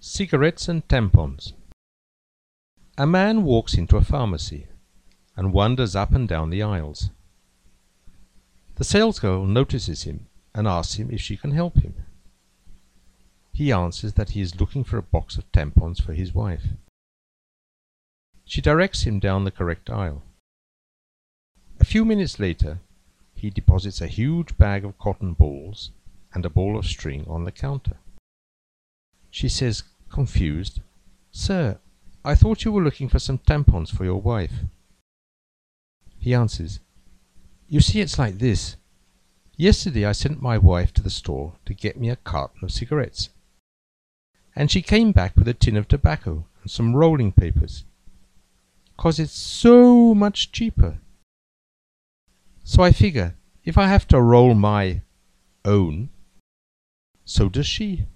Cigarettes and tampons. A man walks into a pharmacy and wanders up and down the aisles. The salesgirl notices him and asks him if she can help him. He answers that he is looking for a box of tampons for his wife. She directs him down the correct aisle. A few minutes later, he deposits a huge bag of cotton balls and a ball of string on the counter. She says, confused, "Sir, I thought you were looking for some tampons for your wife." He answers, "You see, it's like this. Yesterday I sent my wife to the store to get me a carton of cigarettes. And she came back with a tin of tobacco and some rolling papers. 'Cause it's so much cheaper. So I figure, if I have to roll my own, so does she."